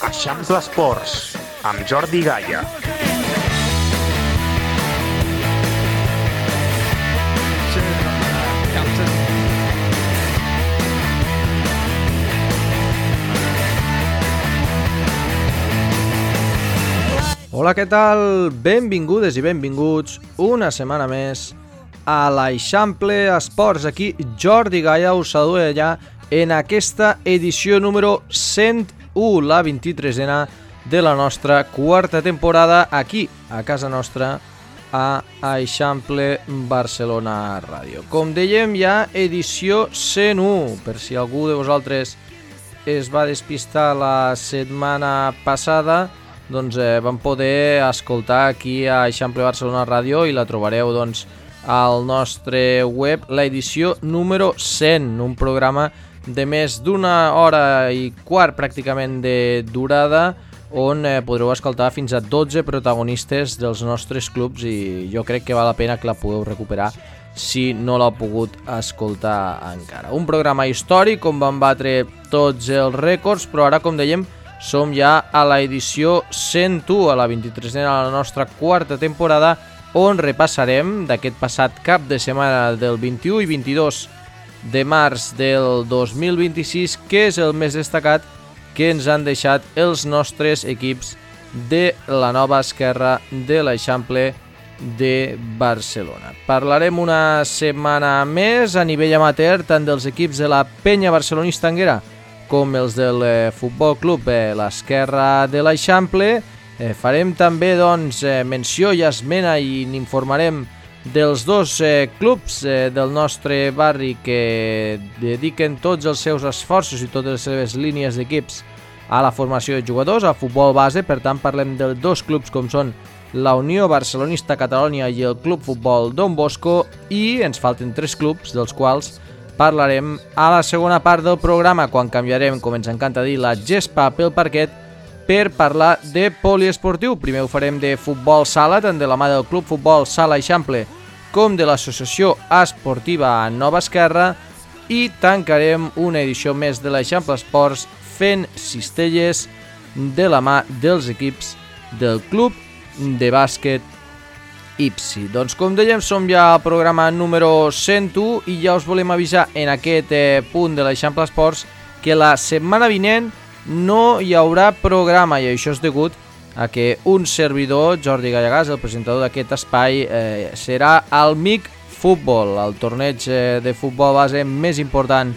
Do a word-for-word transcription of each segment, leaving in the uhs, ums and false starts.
Eixample Esports, amb Jordi Gaia. Hola, què tal? Benvingudes i benvinguts una setmana més a l'Eixample Esports. Aquí Jordi Gaia us saluda ja en aquesta edició número cent u, la vint-i-tresena de la nostra quarta temporada aquí, a casa nostra, a Eixample Barcelona Ràdio. Com dèiem, ja edició cent u, per si algú de vosaltres es va despistar la setmana passada, doncs eh, vam poder escoltar aquí a Eixample Barcelona Ràdio i la trobareu doncs al nostre web, l'edició número cent, un programa de més d'una hora i quart pràcticament de durada, on eh, podreu escoltar fins a dotze protagonistes dels nostres clubs i jo crec que val la pena que la pugueu recuperar si no l'heu pogut escoltar encara. Un programa històric on van batre tots els rècords, però ara, com dèiem, som ja a l'edició cent u, a la vint-i-tresena de la nostra quarta temporada, on repassarem d'aquest passat cap de setmana del vint-i-u i vint-i-dos de març del dos mil vint-i-sis, que és el més destacat que ens han deixat els nostres equips de la nova esquerra de l'Eixample de Barcelona. Parlarem una setmana més a nivell amateur, tant dels equips de la Penya Barcelonista Anguera com els del eh, Futbol Club eh, l'Esquerra de l'Eixample. Eh, farem també doncs, eh, menció i esmena i n'informarem dels dos eh, clubs eh, del nostre barri que dediquen tots els seus esforços i totes les seves línies d'equips a la formació de jugadors, al futbol base. Per tant, parlem de dos clubs com són la Unió Barcelonista Catalunya i el Club Futbol Don Bosco, i ens falten tres clubs, dels quals parlarem a la segona part del programa, quan canviarem, com ens encanta dir, la gespa pel parquet per parlar de poliesportiu. Primer ho farem de futbol sala, tant de la mà del Club Futbol Sala Eixample com de l'Associació Esportiva Nova Esquerra, i tancarem una edició més de l'Eixample Esports fent cistelles de la mà dels equips del Club de Bàsquet I P S I. Doncs, com dèiem, som ja al programa número cent u i ja us volem avisar en aquest eh, punt de l'Eixample Esports que la setmana vinent no hi haurà programa, i això és degut a que un servidor, Jordi Gallegàs, el presentador d'aquest espai, eh, serà al M I C Futbol, el torneig eh, de futbol base més important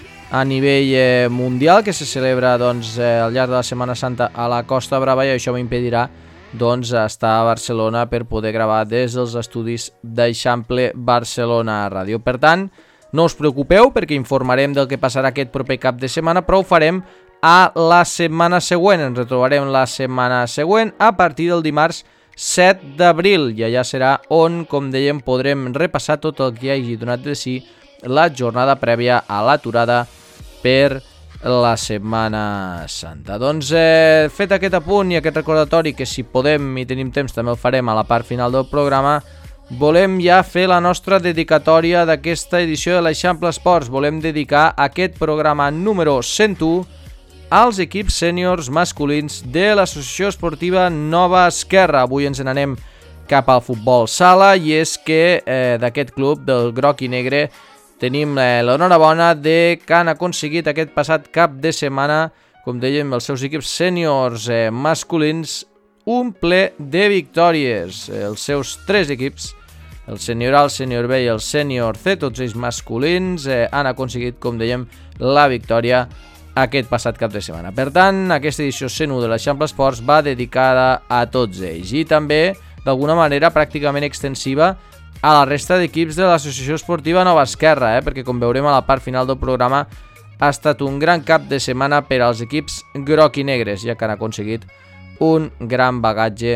a nivell eh, mundial, que se celebra doncs, eh, al llarg de la Setmana Santa a la Costa Brava, i això m'impedirà doncs estar a Barcelona per poder gravar des dels estudis d'Eixample Barcelona Ràdio. Per tant, no us preocupeu, perquè informarem del que passarà aquest proper cap de setmana, però ho farem a la setmana següent. Ens retrobarem la setmana següent a partir del dimarts set d'abril, i allà serà on, com dèiem, podrem repassar tot el que hagi donat de si la jornada prèvia a l'aturada per la Setmana Santa. Doncs eh, fet aquest apunt i aquest recordatori, que si podem i tenim temps també el farem a la part final del programa, volem ja fer la nostra dedicatòria d'aquesta edició de l'Eixample Esports. Volem dedicar aquest programa número cent u als equips sèniors masculins de l'Associació Esportiva Nova Esquerra. Avui ens n'anem cap al futbol sala, i és que eh, d'aquest club del groc i negre tenim eh, l'enhorabona de que han aconseguit aquest passat cap de setmana, com dèiem, els seus equips sèniors eh, masculins, un ple de victòries. Els seus tres equips, el sènior A, el sènior B i el sènior C, tots ells masculins, eh, han aconseguit, com dèiem, la victòria aquest passat cap de setmana. Per tant, aquesta edició cent u de l'Eixample Esports va dedicada a tots ells, i també, d'alguna manera, pràcticament extensiva a la resta d'equips de l'Associació Esportiva Nova Esquerra, eh? perquè, com veurem a la part final del programa, ha estat un gran cap de setmana per als equips groc i negres, ja que han aconseguit un gran bagatge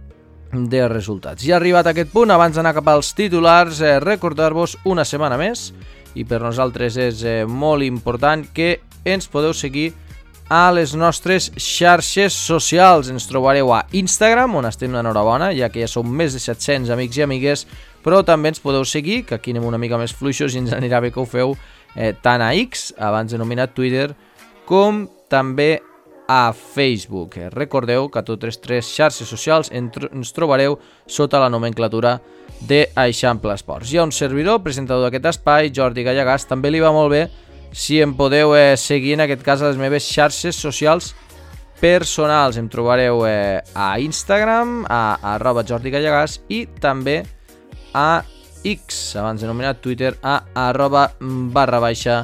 de resultats. I arribat a aquest punt, abans d'anar cap als titulars, eh, recordar-vos una setmana més, i per nosaltres és eh, molt important que ens podeu seguir a les nostres xarxes socials. Ens trobareu a Instagram, on estem d'enhorabona, ja que ja som més de set-cents amics i amigues, però també ens podeu seguir, que aquí anem una mica més fluixos i ens anirà bé que ho feu, eh, tant a X, abans denominat Twitter, com també a Facebook. Recordeu que a totes tres xarxes socials ens trobareu sota la nomenclatura de Eixample Esports. Hi ha un servidor, presentador d'aquest espai, Jordi Gallegàs. També li va molt bé si em podeu eh, seguir, en aquest cas, a les meves xarxes socials personals. Em trobareu eh, a Instagram, a, a arroba Jordi Gallegàs, i també a X, abans denominat Twitter, a arroba barra baixa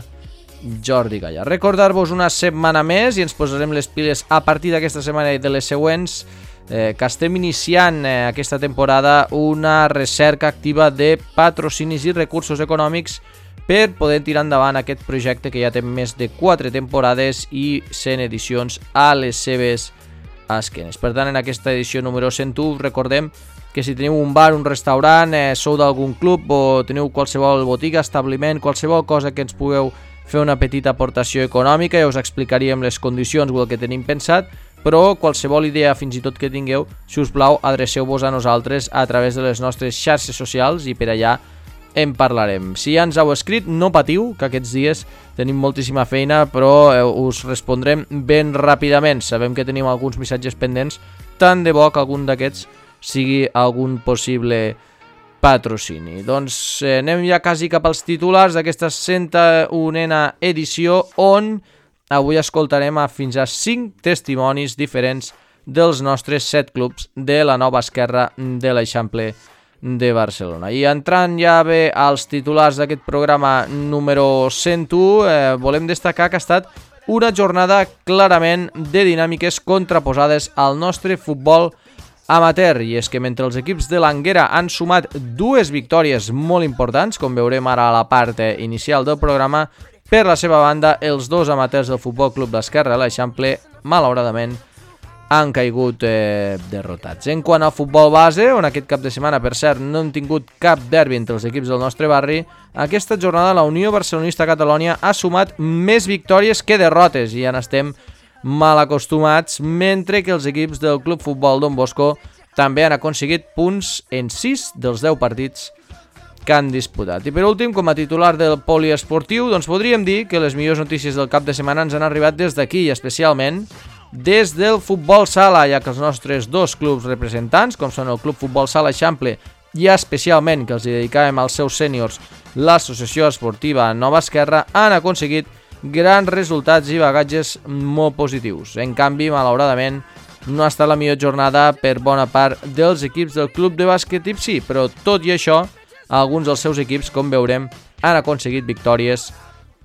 Jordi Galla. Recordar-vos una setmana més i ens posarem les piles a partir d'aquesta setmana i de les següents, eh, que estem iniciant eh, aquesta temporada una recerca activa de patrocinis i recursos econòmics per poder tirar endavant aquest projecte que ja té més de quatre temporades i cent edicions a les seves esquenes. Per tant, en aquesta edició número cent u, recordem que si teniu un bar, un restaurant, eh, sou d'algun club o teniu qualsevol botiga, establiment, qualsevol cosa que ens pugueu fer una petita aportació econòmica, ja us explicaríem les condicions o el que tenim pensat, però qualsevol idea fins i tot que tingueu, si us plau, adreceu-vos a nosaltres a través de les nostres xarxes socials i per allà en parlarem. Si ja ens heu escrit, no patiu, que aquests dies tenim moltíssima feina, però eh, us respondrem ben ràpidament. Sabem que tenim alguns missatges pendents, tant de bo que algun d'aquests sigui algun possible patrocini. Doncs eh, anem ja quasi cap als titulars d'aquesta cent unena edició, on avui escoltarem a fins a cinc testimonis diferents dels nostres set clubs de la nova esquerra de l'Eixample de Barcelona. I entrant ja bé als titulars d'aquest programa número cent u, eh, volem destacar que ha estat una jornada clarament de dinàmiques contraposades al nostre futbol amateur, i és que mentre els equips de l'Anguera han sumat dues victòries molt importants, com veurem ara a la part inicial del programa, per la seva banda, els dos amateurs del Futbol Club d'Esquerra, l'Eixample, malauradament, han caigut eh, derrotats. En quant al futbol base, on aquest cap de setmana, per cert, no hem tingut cap derbi entre els equips del nostre barri, aquesta jornada la Unió Barcelonista Catalonia ha sumat més victòries que derrotes, i ja n'estem mal acostumats, mentre que els equips del Club Futbol Don Bosco també han aconseguit punts en sis dels deu partits que han disputat. I per últim, com a titular del poliesportiu, doncs podríem dir que les millors notícies del cap de setmana ens han arribat des d'aquí, i especialment des del Futbol Sala, ja que els nostres dos clubs representants, com són el Club Futbol Sala Eixample i especialment que els dedicàvem als seus sèniors, l'Associació Esportiva Nova Esquerra, han aconseguit grans resultats i bagatges molt positius. En canvi, malauradament, no ha estat la millor jornada per bona part dels equips del Club de Bàsquet Ipsí, però tot i això, alguns dels seus equips, com veurem, han aconseguit victòries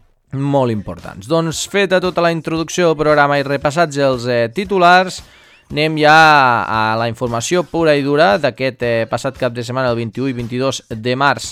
molt importants. Doncs feta tota la introducció del programa i repassats els eh, titulars, anem ja a la informació pura i dura d'aquest eh, passat cap de setmana, el vint-i-u i vint-i-dos de març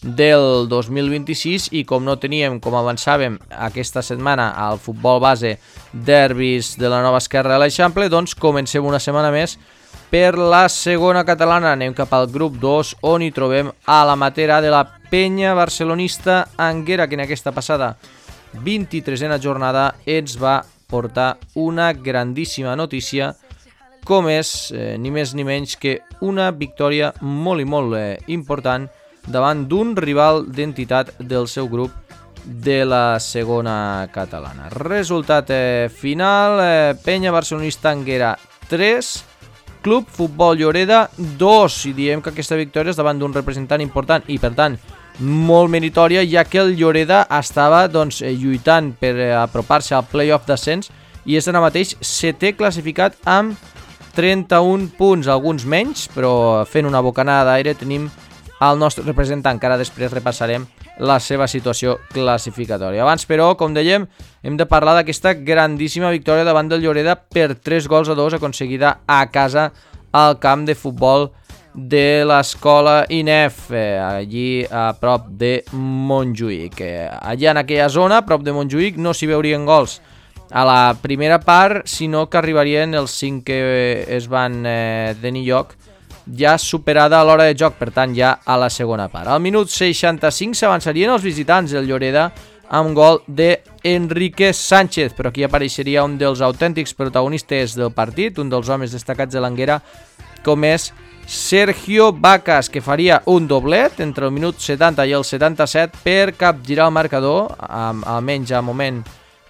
del dos mil vint-i-sis, i com no teníem, com avançàvem aquesta setmana, al futbol base derbis de la nova esquerra de l'Eixample, doncs comencem una setmana més per la segona catalana. Anem cap al grup dos, on hi trobem a la matera de la penya barcelonista Anguera, que en aquesta passada vint-i-tresena jornada ens va portar una grandíssima notícia, com és eh, ni més ni menys que una victòria molt i molt eh, important davant d'un rival d'entitat del seu grup de la segona catalana. Resultat eh, final, eh, penya barcelonista Anguera tres, Club Futbol Lloreda dos, i diem que aquesta victòria és davant d'un representant important i per tant molt meritòria, ja que el Lloreda estava doncs, lluitant per apropar-se al play-off d'ascens i és ara mateix setè classificat amb trenta-un punts, alguns menys, però fent una bocanada d'aire tenim el nostre representant, que ara després repassarem la seva situació classificatòria. Abans, però, com dèiem, hem de parlar d'aquesta grandíssima victòria davant del Lloreda per tres gols a dos aconseguida a casa al camp de futbol de l'escola I N E F, eh, allí a prop de Montjuïc. Eh, allà en aquella zona, a prop de Montjuïc, no s'hi veurien gols a la primera part, sinó que arribarien els cinc que es van eh, tenir lloc ja superada a l'hora de joc, per tant ja a la segona part. Al minut seixanta-cinc s'avançarien els visitants del Lloreda amb gol d'Enrique Sánchez, però aquí apareixeria un dels autèntics protagonistes del partit, un dels homes destacats de l'Anguera, com és Sergio Vacas, que faria un doblet entre el minut setanta i el setanta-set per capgirar el marcador, almenys a moment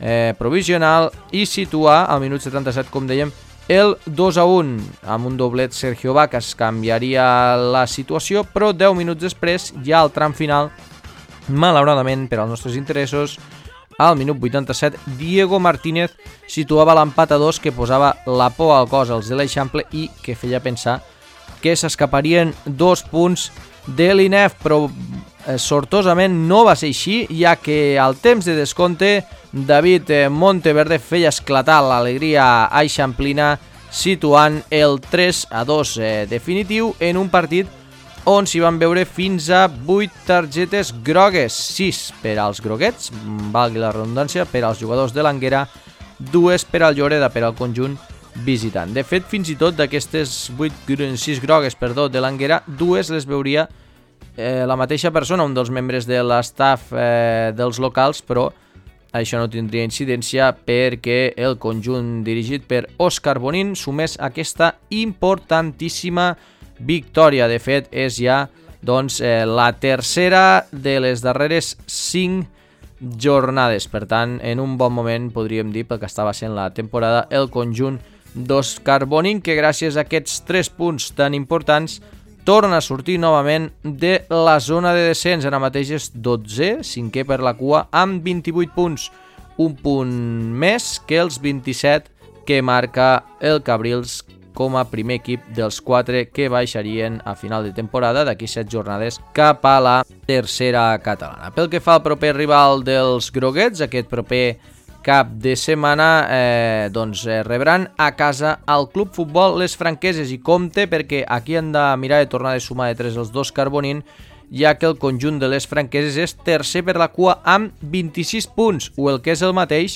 eh, provisional i situar al minut setanta-set, com dèiem, el dos a un. Amb un doblet Sergio Vacas canviaria la situació, però deu minuts després, ja al tram final, malauradament per als nostres interessos, al minut vuitanta-set, Diego Martínez situava l'empat a dos que posava la por al cos als de l'Eixample i que feia pensar que s'escaparien dos punts de l'I N E F, però eh, sortosament no va ser així, ja que al temps de descompte David eh, Monteverde feia esclatar l'alegria eixamplina situant el tres a dos eh, definitiu en un partit on s'hi van veure fins a vuit targetes grogues, sis per als groguets, valgui la redundància, per als jugadors de l'Anguera, dues per al Lloreda, per al conjunt visitant. De fet, fins i tot d'aquestes sis grogues perdó, de l'Anguera, dues les veuria eh, la mateixa persona, un dels membres de l'estaf eh, dels locals, però això no tindria incidència perquè el conjunt dirigit per Òscar Bonín sumés aquesta importantíssima victòria. De fet, és ja doncs, eh, la tercera de les darreres cinc jornades. Per tant, en un bon moment, podríem dir, pel que estava sent la temporada, el conjunt d'Òscar Bonín, que gràcies a aquests tres punts tan importants torna a sortir novament de la zona de descens. Ara mateix és dotzè, cinquè per la cua, amb vint-i-vuit punts, un punt més que els vint-i-set que marca el Cabrils com a primer equip dels quatre que baixarien a final de temporada d'aquí set jornades cap a la tercera catalana. Pel que fa al proper rival dels groguets, aquest proper cap de setmana eh, doncs, eh, rebran a casa al Club Futbol Les Franqueses, i compte perquè aquí han de mirar de tornar de sumar de tres els dos Carbonín, ja que el conjunt de Les Franqueses és tercer per la cua amb vint-i-sis punts, o el que és el mateix,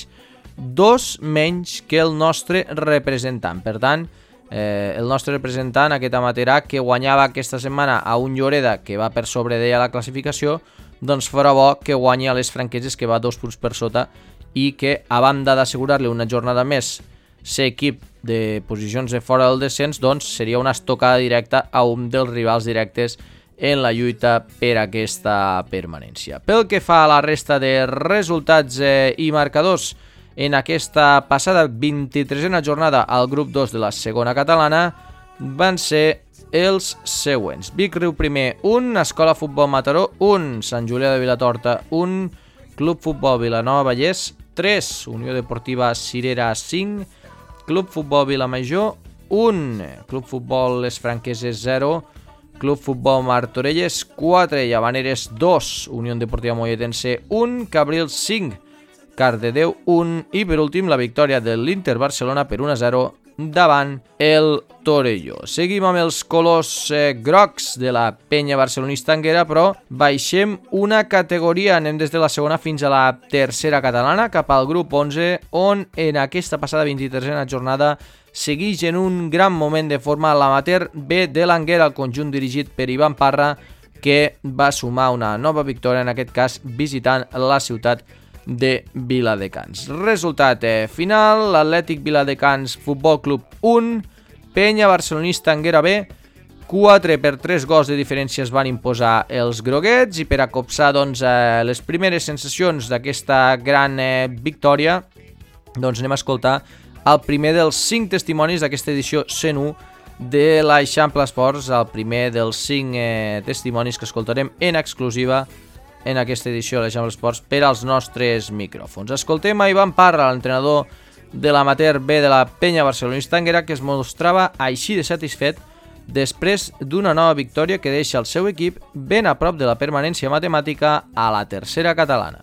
dos menys que el nostre representant. Per tant, eh, el nostre representant, aquest amaterà, que guanyava aquesta setmana a un Lloreda que va per sobre d'ella la classificació, doncs farà bo que guanyi a Les Franqueses, que va dos punts per sota, i que, a banda d'assegurar-li una jornada més ser equip de posicions de fora del descens, doncs seria una estocada directa a un dels rivals directes en la lluita per aquesta permanència. Pel que fa a la resta de resultats eh, i marcadors, en aquesta passada vint-i-tresena jornada al grup dos de la segona catalana van ser els següents: Vic Riu primer, un, Escola Futbol Mataró, un, Sant Julià de Vilatorta, un, Club Futbol Vilanova Vallès, tres, Unió Deportiva Cirera cinc, Club Futbol Vilamajor un, Club Futbol Les Franqueses zero, Club Futbol Martorelles quatre, Llavaneres dos, Unió Deportiva Molletense un, Cabrils cinc, Cardedeu un, i per últim la victòria de l'Inter Barcelona per un a zero davant el Torelló. Seguim amb els colors eh, grocs de la penya barcelonista Anguera, però baixem una categoria, anem des de la segona fins a la tercera catalana, cap al grup onze, on en aquesta passada vint-i-tresena jornada segueix en un gran moment de forma l'amater B de l'Anguera, el conjunt dirigit per Ivan Parra, que va sumar una nova victòria, en aquest cas visitant la ciutat de Viladecans. Resultat eh, final: l'Atlètic Viladecans Futbol Club un, penya barcelonista Anguera B quatre, per tres gols de diferència es van imposar els groguets. I per a copsar doncs, eh, les primeres sensacions d'aquesta gran eh, victòria, doncs anem a escoltar el primer dels cinc testimonis d'aquesta edició cent u de l'Eixample Esports, el primer dels cinc eh, testimonis que escoltarem en exclusiva en aquesta edició de l'Eixample Esports per als nostres micròfons. Escoltem a Ivan Parra, l'entrenador de l'amater B de la penya barcelonista Anguera, que es mostrava així de satisfet després d'una nova victòria que deixa el seu equip ben a prop de la permanència matemàtica a la tercera catalana.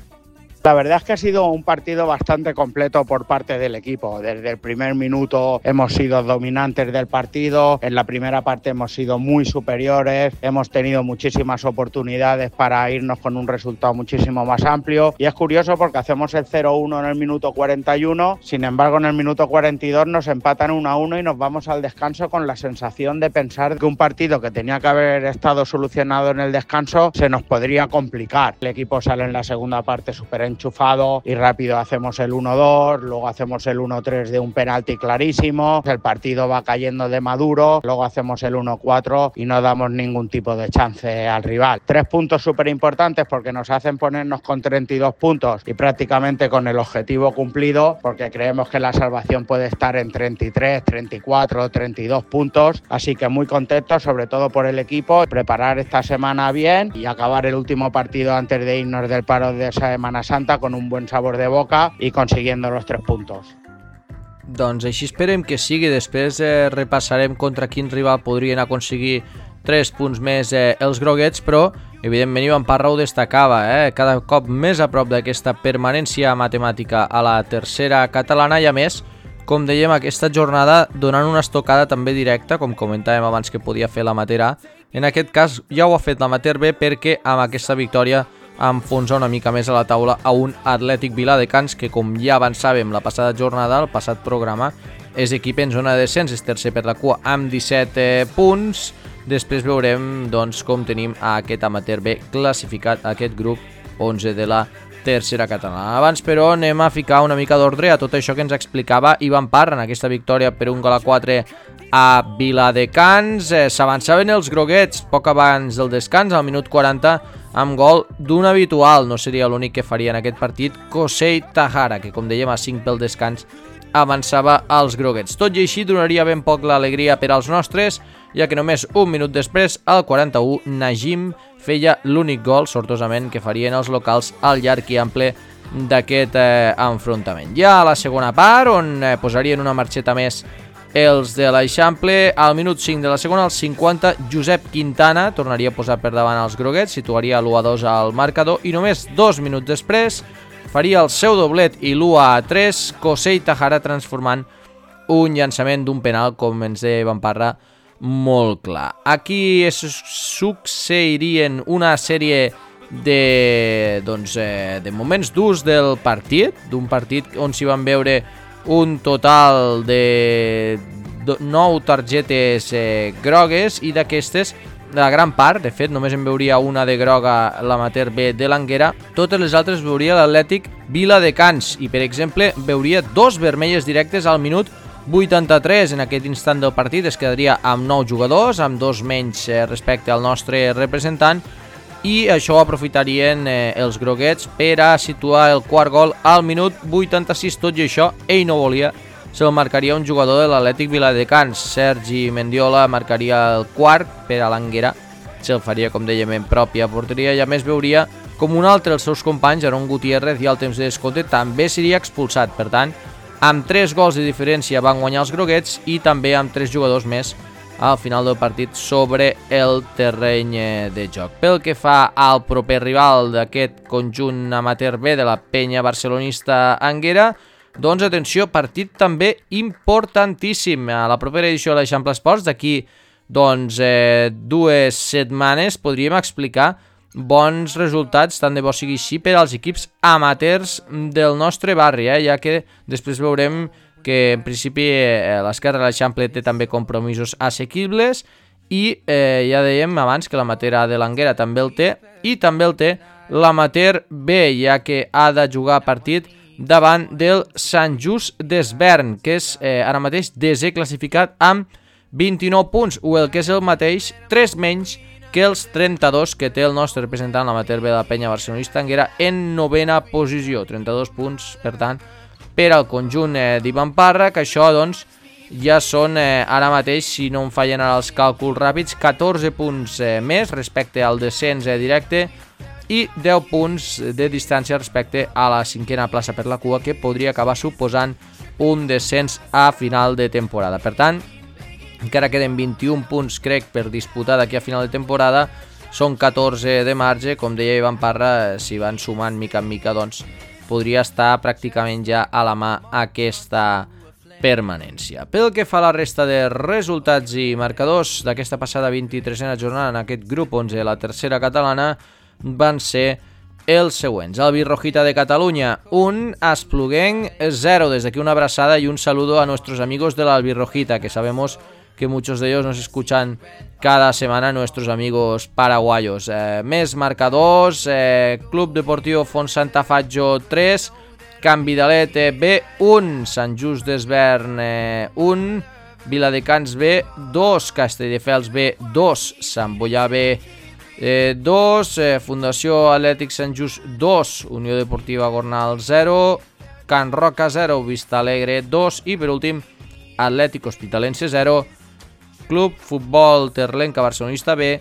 La verdad es que ha sido un partido bastante completo por parte del equipo. Desde el primer minuto hemos sido dominantes del partido, en la primera parte hemos sido muy superiores, hemos tenido muchísimas oportunidades para irnos con un resultado muchísimo más amplio, y es curioso porque hacemos el cero uno en el minuto cuarenta y uno, sin embargo en el minuto cuarenta y dos nos empatan uno a uno y nos vamos al descanso con la sensación de pensar que un partido que tenía que haber estado solucionado en el descanso se nos podría complicar. El equipo sale en la segunda parte súper enchufado y rápido hacemos el uno dos, luego hacemos el uno tres de un penalti clarísimo, el partido va cayendo de maduro, luego hacemos el uno cuatro y no damos ningún tipo de chance al rival. Tres puntos súper importantes porque nos hacen ponernos con treinta y dos puntos y prácticamente con el objetivo cumplido, porque creemos que la salvación puede estar en treinta y tres, treinta y cuatro, treinta y dos puntos, así que muy contentos sobre todo por el equipo, preparar esta semana bien y acabar el último partido antes de irnos del paro de Semana Santa con un buen sabor de boca i consiguiendo los tres puntos. Doncs així esperem que sigui. Després eh, repassarem contra quin rival podrien aconseguir tres punts més eh, els groguets, però evidentment Ivan Parra ho destacava, eh? cada cop més a prop d'aquesta permanència matemàtica a la tercera catalana i a més, com dèiem, aquesta jornada donant una estocada també directa, com comentàvem abans que podia fer l'amater A. En aquest cas ja ho ha fet l'amater B perquè amb aquesta victòria enfonsa una mica més a la taula a un Atlètic Viladecans que, com ja avançàvem la passada jornada, el passat programa, és equip en zona de descens, és tercer per la cua amb disset eh, punts. Després veurem doncs, com tenim a aquest amater B classificat a aquest grup onze de la tercera catalana. Abans, però, anem a ficar una mica d'ordre a tot això que ens explicava Ivan Parra en aquesta victòria per un gol a quatre a Viladecans. Eh, S'avançaven els groguets poc abans del descans, al minut quaranta, amb gol d'un habitual. No seria l'únic que faria en aquest partit, Kosei Tahara, que, com dèiem, a cinc pel descans avançava als groguets. Tot i així, donaria ben poc l'alegria per als nostres, ja que només un minut després, al quaranta-u, Najim feia l'únic gol, sortosament, que farien els locals al llarg i ample d'aquest eh, enfrontament. Ja a la segona part, on eh, posarien una marxeta més els de l'Eixample, al minut cinc de la segona, al cinquanta, Josep Quintana tornaria a posar per davant els groguets, situaria l'u a dos al marcador i només dos minuts després faria el seu doblet i l'u a tres, Kosei Tahara transformant un llançament d'un penal, com ens deia Ivan Parra, molt clar. Aquí succeirien una sèrie de, doncs, eh, de moments durs del partit, d'un partit on s'hi van veure un total de nou targetes eh, grogues i d'aquestes, la gran part, de fet només en veuria una de groga l'amater B de l'Anguera, totes les altres veuria l'Atlètic Viladecans i, per exemple, veuria dos vermelles directes al minut vuitanta-tres. En aquest instant del partit es quedaria amb nou jugadors, amb dos menys eh, respecte al nostre representant, i això ho aprofitarien eh, els groguets per a situar el quart gol al minut vuitanta-sis. Tot i això, ell no volia, se'l marcaria un jugador de l'Atlètic Viladecans. Sergi Mendiola marcaria el quart per a l'Anguera, se'l faria, com dèiem, en pròpia porteria, i a més veuria com un altre dels seus companys, Aaron Gutiérrez, i al temps de descompte també seria expulsat. Per tant, amb tres gols de diferència van guanyar els groguets i també amb tres jugadors més al final del partit sobre el terreny de joc. Pel que fa al proper rival d'aquest conjunt amater B de la penya barcelonista Anguera, doncs atenció, partit també importantíssim. A la propera edició de l'Eixample Esports, d'aquí doncs, eh, dues setmanes, podríem explicar bons resultats, tant de bo sigui així, per als equips amateurs del nostre barri, eh? Ja que després veurem que en principi eh, l'esquerra de l'Eixample té també compromisos assequibles i eh, ja dèiem abans que l'amater A de l'Anguera també el té, i també el té l'amater B, ja que ha de jugar partit davant del Sant Just d'Esvern, que és eh, ara mateix desè classificat amb vint-i-nou punts, o el que és el mateix, tres menys que els trenta-dos que té el nostre representant, l'amater B de la penya barcelonista Anguera, en novena posició, trenta-dos punts, per tant, per al conjunt eh, d'Ivan Parra, que això doncs ja són eh, ara mateix, si no em fallen ara els càlculs ràpids, catorze punts eh, més respecte al descens eh, directe i deu punts de distància respecte a la cinquena plaça per la cua, que podria acabar suposant un descens a final de temporada. Per tant, encara queden vint-i-un punts, crec, per disputar d'aquí a final de temporada, són catorze de marge, com deia Ivan Parra, si van sumant mica en mica, doncs podria estar pràcticament ja a la mà aquesta permanència. Pel que fa a la resta de resultats i marcadors d'aquesta passada vint-i-tresena jornada en aquest grup onze de la tercera catalana, van ser els següents. Albirrojita de Catalunya un, Espluguenc zero. Desde aquí una abraçada y un saludo a nuestros amigos de la Albirrojita, que sabemos que muchos de ellos nos escuchan cada semana, nuestros amigos paraguayos. Eh, més marcadors, eh, Club Deportivo Fonsantafaggio tres, Can Vidalet eh, B un, Sant Just d'Esvern eh, un, Viladecans B dos, Castelldefels B dos, Sant Boià B eh, dos, eh, Fundació Atlètic Sant Just dos, Unió Deportiva Gornal zero, Can Roca zero, Vista Alegre dos i per últim Atlètic Hospitalense zero, Club Futbol Terlenca Barcelonista B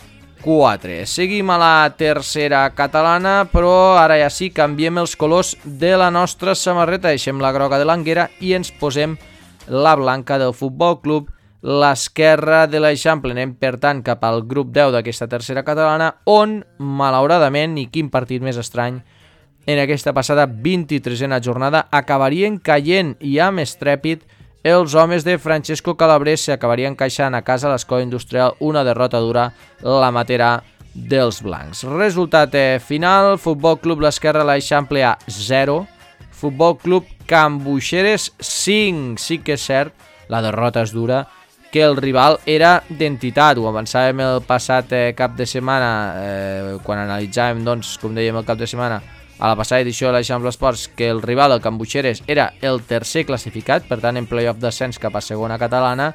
quatre. Seguim a la tercera catalana, però ara ja sí canviem els colors de la nostra samarreta, deixem la groga de l'Anguera i ens posem la blanca del Futbol Club l'Esquerra de l'Eixample. Anem per tant cap al grup deu d'aquesta tercera catalana, on malauradament, i quin partit més estrany, en aquesta passada vint-i-tresena jornada acabarien caient i amb estrèpit els homes de Francesco Calabrese, acabarien encaixant a casa l'Escola Industrial una derrota dura, la matera dels blancs. Resultat eh, final, Futbol Club l'Esquerra de l'Eixample A zero, Futbol Club Can Buixeres cinc. Sí que és cert, la derrota és dura, que el rival era d'entitat. Ho avançàvem el passat eh, cap de setmana, eh, quan analitzàvem, doncs, com dèiem, el cap de setmana, a la passada edició de l'Eixample Esports, que el rival, el Can Buixeres, era el tercer classificat, per tant en playoff d'ascens cap a segona catalana,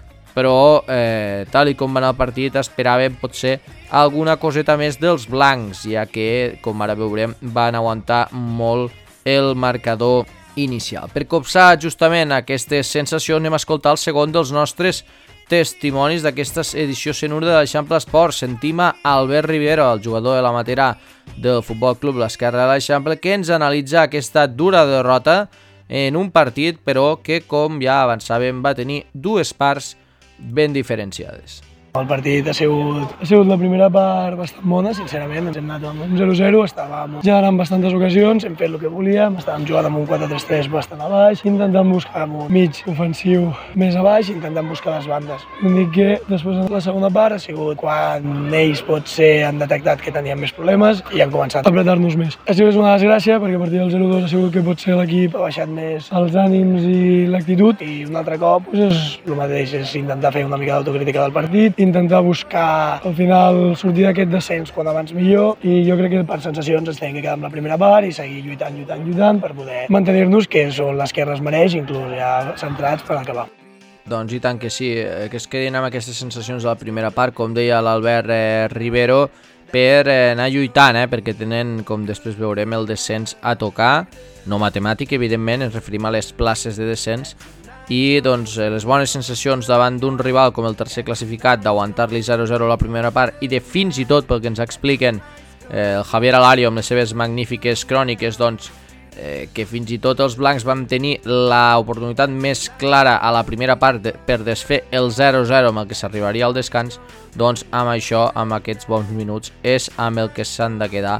però eh, tal i com va anar el partit esperàvem potser alguna coseta més dels blancs, ja que, com ara veurem, van aguantar molt el marcador inicial. Per copsar justament aquestes sensacions anem a escoltar el segon dels nostres testimonis d'aquesta edició cent u de l'Eixample Esports. Sentim a Albert Rivero, el jugador de la matera del Futbol Club l'Esquerra de l'Eixample, que ens analitza aquesta dura derrota en un partit, però que, com ja avançàvem, va tenir dues parts ben diferenciades. El partit ha sigut, ha sigut la primera part bastant bona, sincerament. Ens hem anat amb un zero zero, estàvem generant bastantes ocasions, hem fet el que volíem, estàvem jugant amb un quatre tres tres bastant a baix, intentant buscar un mig ofensiu més a baix, intentant buscar les bandes. L'únic que després de la segona part ha sigut quan ells potser han detectat que tenien més problemes i han començat a apretar-nos més. Ha sigut una desgràcia perquè a partir del zero dos ha sigut que potser l'equip ha baixat més els ànims i l'actitud i un altre cop doncs, és el mateix, és intentar fer una mica d'autocrítica del partit, intentar buscar al final sortir d'aquest descens quan abans millor i jo crec que per sensacions ens tenim que quedar amb la primera part i seguir lluitant, lluitant, lluitant per poder mantenir-nos, que és on l'Esquerra es mereix, inclús ja centrats per acabar. Doncs i tant que sí, que es quedin amb aquestes sensacions de la primera part, com deia l'Albert eh, Rivero, per eh, anar lluitant, eh, perquè tenen, com després veurem, el descens a tocar, no matemàtic, evidentment, ens referim a les places de descens, i doncs les bones sensacions davant d'un rival com el tercer classificat, d'aguantar-li zero zero a la primera part i de fins i tot, pel que ens expliquen eh, el Javier Alario amb les seves magnífiques cròniques, doncs eh, que fins i tot els blancs vam tenir l'oportunitat més clara a la primera part de, per desfer el zero zero amb el que s'arribaria al descans, doncs amb això, amb aquests bons minuts, és amb el que s'han de quedar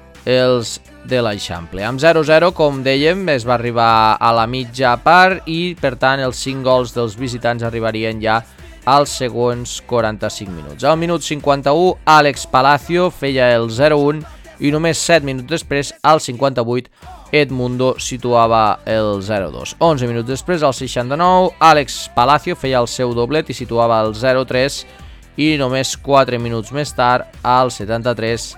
els de l'Eixample. Amb zero zero, com dèiem, es va arribar a la mitja part i, per tant, els cinc gols dels visitants arribarien ja als següents quaranta-cinc minuts. Al minut cinquanta-u, Àlex Palacio feia el zero un i només set minuts després, al cinquanta-vuit, Edmundo situava el zero dos. onze minuts després, al seixanta-nou, Àlex Palacio feia el seu doblet i situava el zero tres i només quatre minuts més tard, al setanta-tres,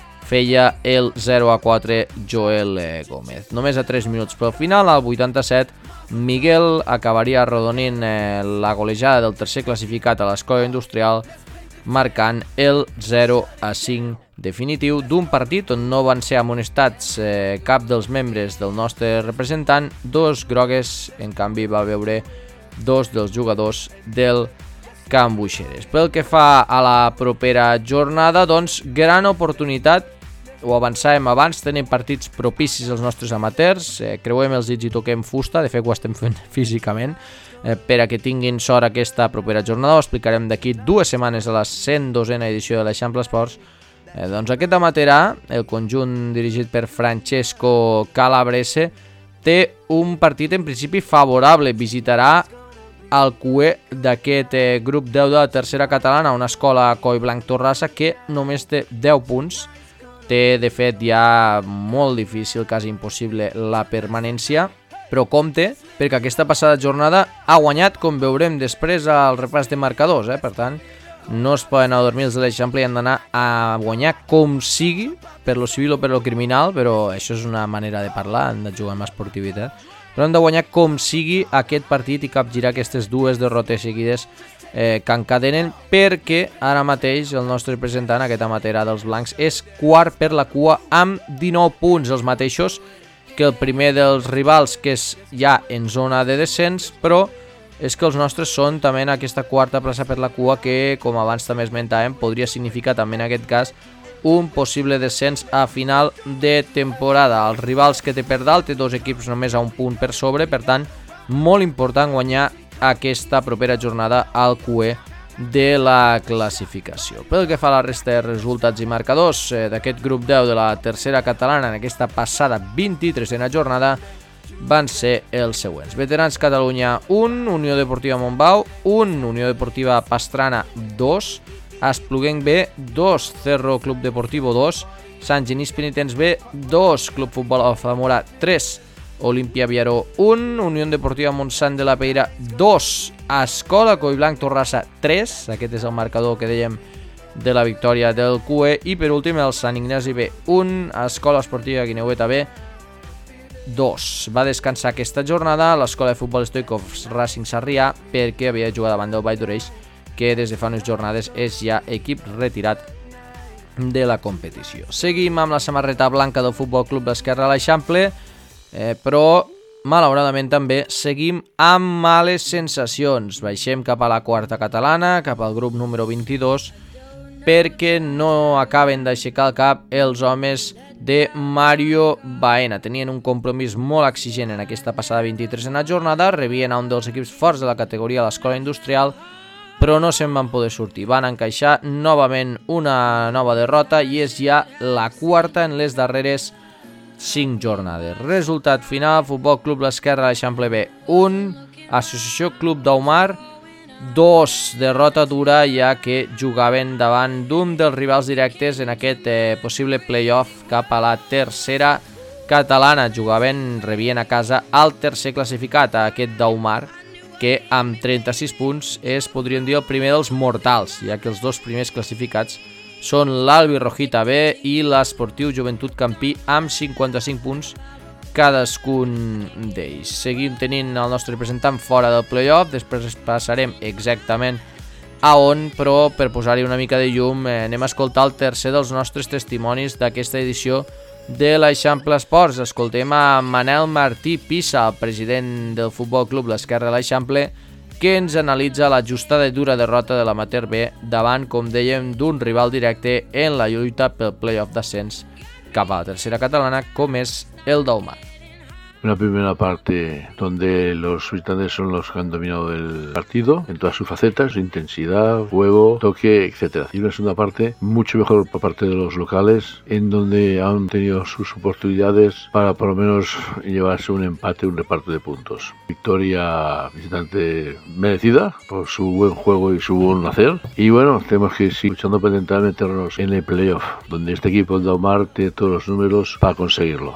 feia el zero a quatre Joel Gómez. Només a tres minuts pel final, al vuitanta-set, Miguel acabaria arrodonint eh, la golejada del tercer classificat a l'Escola Industrial, marcant el zero a cinc definitiu d'un partit on no van ser amonestats eh, cap dels membres del nostre representant, dos grogues, en canvi va veure dos dels jugadors del Can Buixeres. Pel que fa a la propera jornada, doncs gran oportunitat, ho avançàvem abans, tenim partits propicis als nostres amateurs, eh, creuem els dits i toquem fusta, de fet ho estem fent físicament, eh, per a que tinguin sort aquesta propera jornada, ho explicarem d'aquí dues setmanes a la cent dosena edició de l'Eixample Esports. Eh, doncs aquest amaterà, el conjunt dirigit per Francesco Calabrese, té un partit en principi favorable, visitarà el cué d'aquest eh, grup deu de la tercera catalana, una escola Collblanc Torrassa que només té deu punts, té de fet ja molt difícil, quasi impossible, la permanència però compte, perquè aquesta passada jornada ha guanyat, com veurem després al repàs de marcadors, eh? Per tant, no es poden adormir els de l'Eixample i han d'anar a guanyar com sigui, per lo civil o per lo criminal, però això és una manera de parlar, han de jugar amb esportivitat, però han de guanyar com sigui aquest partit i capgirar aquestes dues derrotes seguides eh, que encadenen, perquè ara mateix el nostre representant, aquest amaterà dels blancs, és quart per la cua amb dinou punts, els mateixos que el primer dels rivals, que és ja en zona de descens, però és que els nostres són també en aquesta quarta plaça per la cua que, com abans també esmentàvem, podria significar també en aquest cas un possible descens a final de temporada. Els rivals que té per dalt té dos equips només a un punt per sobre, per tant, molt important guanyar aquesta propera jornada al Q E de la classificació. Pel que fa a la resta de resultats i marcadors eh, d'aquest grup deu de la tercera catalana en aquesta passada vint-i-tresena jornada, van ser els següents. Veterans Catalunya un, Unió Deportiva Montbau un, Unió Deportiva Pastrana dos, Espluguenc B dos, Cerro Club Deportivo dos, Sant Genís Penitents B dos, Club Futbol Alfamora tres, Olimpia Viaró un, Unió Deportiva Montsant de la Peira dos, Escola Collblanc Torrassa tres, aquest és el marcador que dèiem de la victòria del Q E, i per últim el Sant Ignasi B un, Escola Esportiva Guineueta B dos. Va descansar aquesta jornada l'Escola de Futbol Stoikovs Racing Sarrià perquè havia jugat davant del Vall d'Oreix, que des de fa unes jornades és ja equip retirat de la competició. Seguim amb la samarreta blanca del Futbol Club d'Esquerra a l'Eixample, eh, però malauradament també seguim amb males sensacions. Baixem cap a la quarta catalana, cap al grup número vint-i-dos, perquè no acaben d'aixecar el cap els homes de Mario Baena. Tenien un compromís molt exigent en aquesta passada vint-i-tresena jornada, rebien a un dels equips forts de la categoria, l'Escola Industrial, però no se'n van poder sortir. Van encaixar novament una nova derrota i és ja la quarta en les darreres cinc jornades. Resultat final: Futbol Club l'Esquerra a l'Eixample B un, Associació Club d'Aumar dos, derrota dura, ja que jugaven davant d'un dels rivals directes en aquest eh, possible playoff cap a la tercera catalana. Jugaven, rebien a casa el tercer classificat, a aquest d'Aumar, que amb trenta-sis punts és, podríem dir, el primer dels mortals, ja que els dos primers classificats són l'Albi Rojita B i l'Esportiu Joventut Campí amb cinquanta-cinc punts cadascun d'ells. Seguim tenint el nostre representant fora del playoff, després passarem exactament a on, però per posar-hi una mica de llum eh, anem a escoltar el tercer dels nostres testimonis d'aquesta edició de l'Eixample Esports. Escoltem a Manel Martí Pisa, el president del Futbol Club l'Esquerra de l'Eixample, que ens analitza la justa i dura derrota de l'Amateur B davant, com dèiem, d'un rival directe en la lluita pel playoff d'ascens cap a la tercera catalana, com és el d'Aumar. Una primera parte donde los visitantes son los que han dominado el partido en todas sus facetas, intensidad, juego, toque, etcétera. Y una segunda parte mucho mejor por parte de los locales, en donde han tenido sus oportunidades para por lo menos llevarse un empate, un reparto de puntos. Victoria visitante merecida por su buen juego y su buen hacer. Y bueno, tenemos que seguir luchando para intentar meternos en el playoff, donde este equipo de Aumar tiene todos los números para conseguirlo.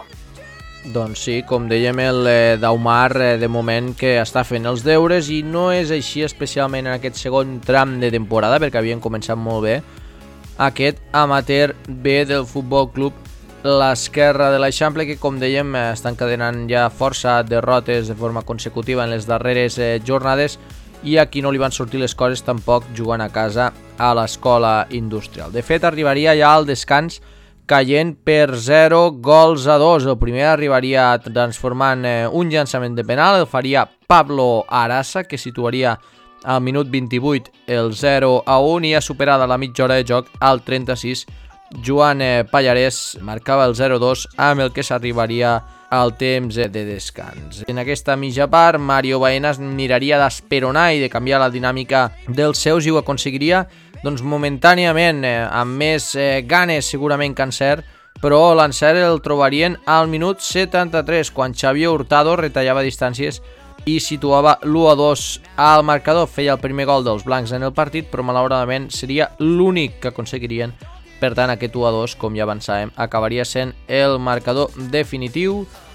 Doncs sí, com dèiem, el eh, d'Aumar eh, de moment que està fent els deures, i no és així especialment en aquest segon tram de temporada, perquè havien començat molt bé aquest Amateur B del Futbol Club l'Esquerra de l'Eixample, que com dèiem eh, està encadenant ja força derrotes de forma consecutiva en les darreres eh, jornades, i aquí no li van sortir les coses tampoc jugant a casa a l'Escola Industrial. De fet, arribaria ja al descans caient per zero gols a dos. El primer arribaria transformant eh, un llançament de penal, el faria Pablo Arasa, que situaria al minut vint-i-vuit el zero a un, i a superada la mitja hora de joc, al trenta-sis, Joan eh, Pallarès marcava el zero a dos, amb el que s'arribaria al temps de descans. En aquesta mitja part, Mario Baena miraria d'esperonar i de canviar la dinàmica dels seus, i ho aconseguiria doncs momentàniament, eh, amb més eh, ganes segurament que encert, però l'encert el trobarien al minut setanta-tres, quan Xavier Hurtado retallava distàncies i situava l'u a dos al marcador. Feia el primer gol dels blancs en el partit, però malauradament seria l'únic que aconseguirien. Per tant, aquest u a dos, com ja avançàvem, acabaria sent el marcador definitiu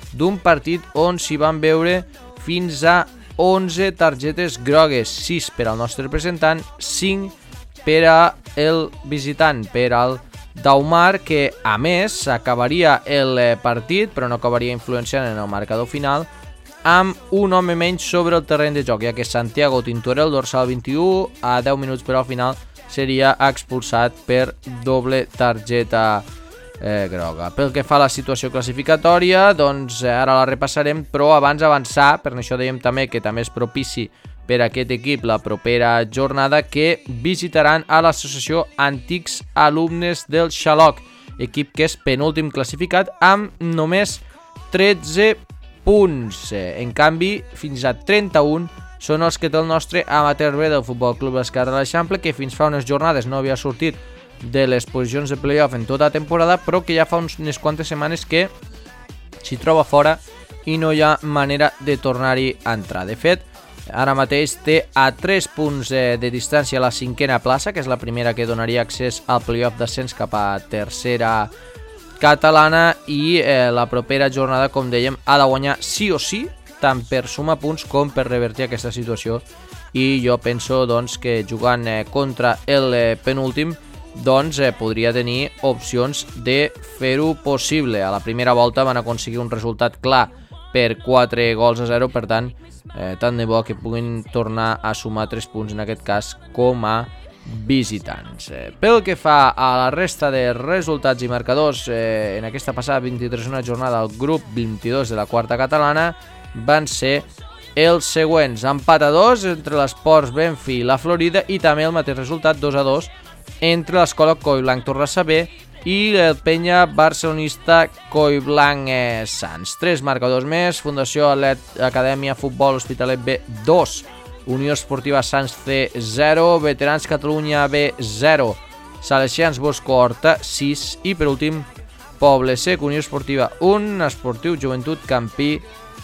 d'un partit on s'hi van veure fins a onze targetes grogues, sis per al nostre representant, cinc per al visitant, per al Daumar, que a més acabaria el partit, però no acabaria influenciant en el marcador final, amb un home menys sobre el terreny de joc, ja que Santiago Tintoré, el dorsal vint-i-u, a deu minuts per al final, seria expulsat per doble targeta eh, groga. Pel que fa a la situació classificatòria, doncs eh, ara la repassarem, però abans d'avançar, per això dèiem també que també és propici per a aquest equip la propera jornada, que visitaran a l'associació Antics Alumnes del Xaloc, equip que és penúltim classificat amb només tretze punts. En canvi, fins a trenta-un són els que té el nostre amateur B del Futbol Club Esquerra de l'Eixample, que fins fa unes jornades no havia sortit de les posicions de playoff en tota la temporada, però que ja fa unes quantes setmanes que s'hi troba fora i no hi ha manera de tornar-hi a entrar. De fet, ara mateix té a tres punts de distància la cinquena plaça, que és la primera que donaria accés al playoff d'ascens cap a tercera catalana, i eh, la propera jornada, com dèiem, ha de guanyar sí o sí, tant per sumar punts com per revertir aquesta situació, i jo penso doncs, que jugant eh, contra el eh, penúltim doncs eh, podria tenir opcions de fer-ho possible. A la primera volta van aconseguir un resultat clar per quatre gols a zero, per tant, eh, tant de bo que puguin tornar a sumar tres punts, en aquest cas com a visitants. Eh, pel que fa a la resta de resultats i marcadors, eh, en aquesta passada vint-i-tresena jornada al grup vint-i-dos de la quarta catalana van ser els següents: empat a dos entre l'Esports Benfi i la Florida, i també el mateix resultat, dos a dos, entre l'Escola Collblanc Torrassa B i el Penya Barcelonista Collblanc eh, Sants. Tres marcadors més: Fundació Atlet Acadèmia Futbol Hospitalet B dos, Unió Esportiva Sants C zero, Veterans Catalunya B zero, Salesians Bosco Horta sis, i per últim Poble Sec Unió Esportiva un, Esportiu Joventut Campí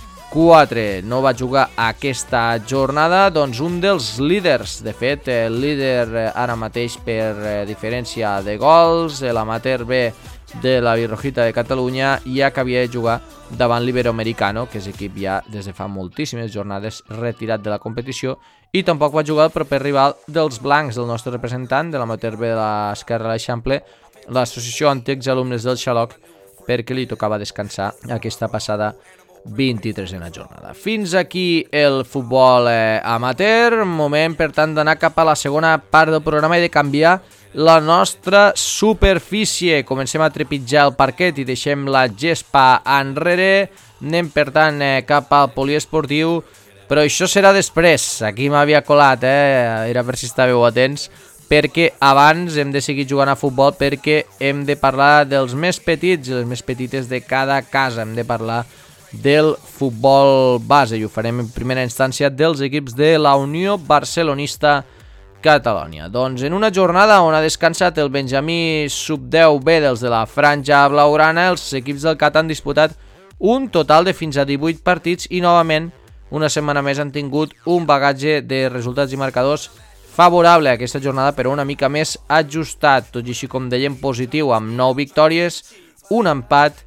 quatre. No va jugar aquesta jornada doncs un dels líders, de fet el líder ara mateix per eh, diferència de gols, l'amateur B de la Virrojita de Catalunya, ja que havia de jugar davant l'Iberoamericano, que és equip ja des de fa moltíssimes jornades retirat de la competició, i tampoc va jugar el proper rival dels blancs, del nostre representant de l'amateur B de l'Esquerra de l'Eixample, l'associació Antics Alumnes del Xaloc, perquè li tocava descansar aquesta passada vint-i-tresena jornada. Fins aquí el futbol eh, amateur. Moment, per tant, d'anar cap a la segona part del programa i de canviar la nostra superfície. Comencem a trepitjar el parquet i deixem la gespa enrere. Anem, per tant, eh, cap al poliesportiu, però això serà després. Aquí m'havia colat, eh? Era per si estàveu atents, perquè abans hem de seguir jugant a futbol, perquè hem de parlar dels més petits i les més petites de cada casa. Hem de parlar del futbol base, i ho farem en primera instància dels equips de la Unió Barcelonista Catalunya. Doncs en una jornada on ha descansat el Benjamí sub deu B dels de la franja blaugrana, els equips del Cat han disputat un total de fins a divuit partits, i novament una setmana més han tingut un bagatge de resultats i marcadors favorable a aquesta jornada, però una mica més ajustat, tot i així, com dèiem, positiu, amb nou victòries, un empat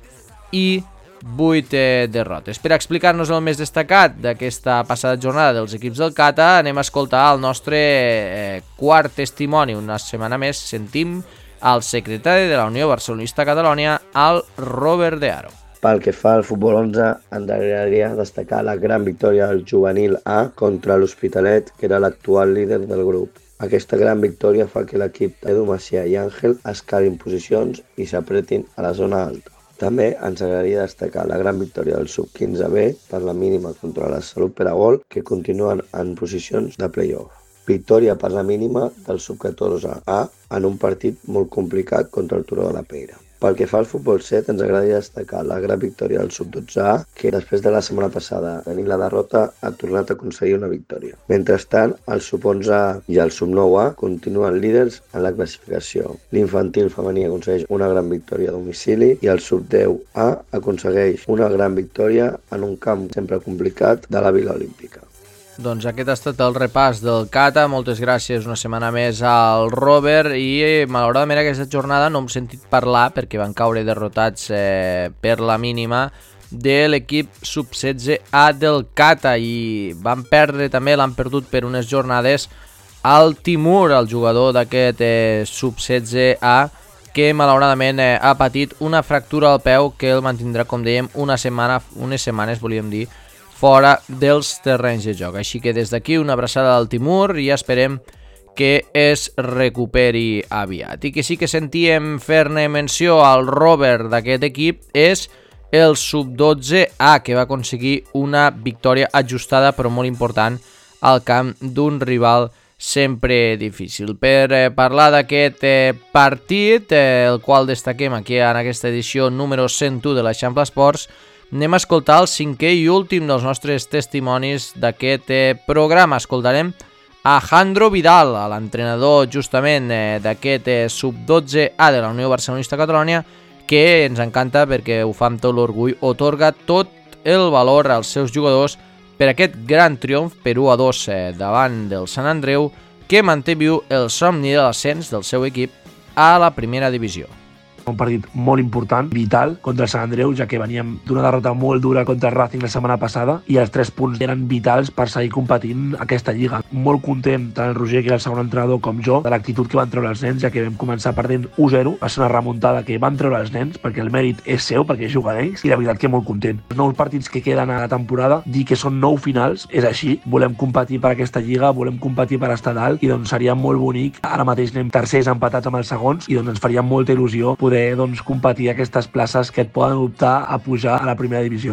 i vuit eh, derrotes. Per explicar-nos el més destacat d'aquesta passada jornada dels equips del Cata, anem a escoltar el nostre eh, quart testimoni. Una setmana més sentim al secretari de la Unió Barcelonista Catalunya, el Robert De Aro. Pel que fa al futbol onze, ens agradaria destacar la gran victòria del juvenil A contra l'Hospitalet, que era l'actual líder del grup. Aquesta gran victòria fa que l'equip d'Edu Macià i Àngel escalin posicions i s'apretin a la zona alta. També ens agradaria destacar la gran victòria del sub quinze B per la mínima contra la Salut Peragol, que continuen en posicions de play-off. Victòria per la mínima del sub catorze A en un partit molt complicat contra el Turó de la Peira. Pel que fa al futbol set, ens agradaria destacar la gran victòria del sub dotze A, que després de la setmana passada tenir la derrota ha tornat a aconseguir una victòria. Mentrestant, el sub onze A i el sub nou A continuen líders en la classificació. L'infantil femení aconsegueix una gran victòria a domicili i el sub deu A aconsegueix una gran victòria en un camp sempre complicat de la Vila Olímpica. Doncs aquest ha estat el repàs del Cata. Moltes gràcies una setmana més al Robert, i malauradament aquesta jornada no hem sentit parlar perquè van caure derrotats eh, per la mínima de l'equip sub setze A del Cata, i van perdre també, l'han perdut per unes jornades al Timur, el jugador d'aquest eh, sub setze A, que malauradament eh, ha patit una fractura al peu que el mantindrà, com dèiem, una setmana, unes setmanes, volíem dir, fora dels terrenys de joc. Així que des d'aquí una abraçada al Timur i esperem que es recuperi aviat. I que sí que sentíem fer-ne menció al Robert d'aquest equip és el sub dotze A, que va aconseguir una victòria ajustada però molt important al camp d'un rival sempre difícil. Per eh, parlar d'aquest eh, partit, eh, el qual destaquem aquí en aquesta edició número cent u de l'Eixample Esports, anem a escoltar el cinquè i últim dels nostres testimonis d'aquest eh, programa. Escoltarem a Jandro Vidal, l'entrenador justament eh, d'aquest eh, sub dotze A de la Unió Barcelonista Catalonia, que ens encanta perquè ho fa amb tot l'orgull, otorga tot el valor als seus jugadors per aquest gran triomf per u a dos eh, davant del Sant Andreu, que manté viu el somni de l'ascens del seu equip a la primera divisió. Un partit molt important, vital, contra el Sant Andreu, ja que veníem d'una derrota molt dura contra el Racing la setmana passada i els tres punts eren vitals per seguir competint aquesta lliga. Molt content, tant el Roger, que era el segon entrenador, com jo, de l'actitud que van treure els nens, ja que vam començar perdent u zero, va ser una remuntada que van treure els nens, perquè el mèrit és seu, perquè juguen ells, i la veritat que molt content. Els nous partits que queden a la temporada, dir que són nou finals, és així, volem competir per aquesta lliga, volem competir per estar dalt, i doncs seria molt bonic. Ara mateix anem tercers empatats amb els segons, i doncs ens faria molta il·lusió poder doncs, competir aquestes places que et poden optar a pujar a la primera divisió.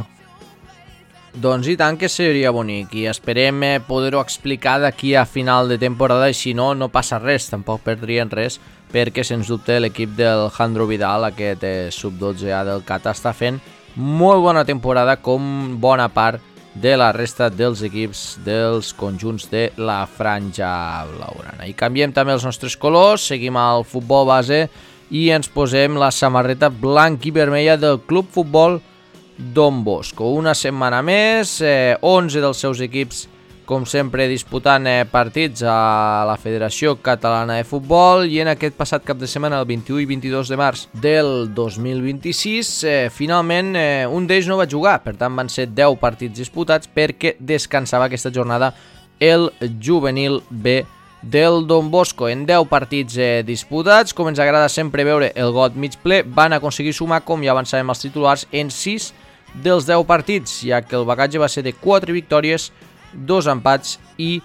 Doncs i tant que seria bonic, i esperem eh, poder-ho explicar d'aquí a final de temporada, i si no, no passa res, tampoc perdrien res, perquè sens dubte l'equip del Jandro Vidal, aquest eh, sub dotze A del Cata, està fent molt bona temporada, com bona part de la resta dels equips dels conjunts de la franja blaugrana. I canviem també els nostres colors, seguim al futbol base, i ens posem la samarreta blanc i vermella del Club Futbol Don Bosco. Una setmana més, eh, onze dels seus equips, com sempre, disputant eh, partits a la Federació Catalana de Futbol, i en aquest passat cap de setmana, el vint-i-u i vint-i-dos de març del dos mil vint-i-sis, eh, finalment eh, un d'ells no va jugar, per tant van ser deu partits disputats perquè descansava aquesta jornada el juvenil B del Don Bosco. En deu partits eh, disputats, com ens agrada sempre veure el got mig ple, van aconseguir sumar, com ja avançàvem els titulars, en sis dels deu partits, ja que el bagatge va ser de quatre victòries, dos empats i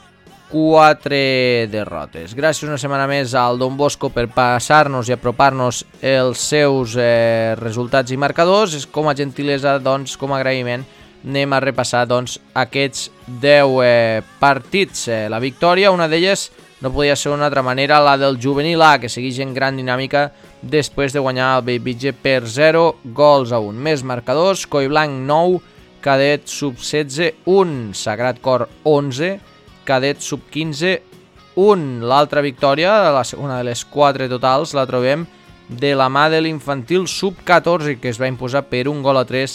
quatre derrotes. Gràcies una setmana més al Don Bosco per passar-nos i apropar-nos els seus eh, resultats i marcadors. És com a gentilesa, doncs, com a agraïment, anem a repassar doncs, aquests deu eh, partits. Eh, la victòria, una d'elles, no podia ser una altra manera, la del juvenil A, que segueix en gran dinàmica després de guanyar el Bellvitge per zero gols a un. Més marcadors: Collblanc nou, Cadet sub setze un, Sagrat Cor onze, Cadet sub quinze un. L'altra victòria, la segona de les quatre totals, la trobem de la mà de l'infantil sub catorze, que es va imposar per un gol a tres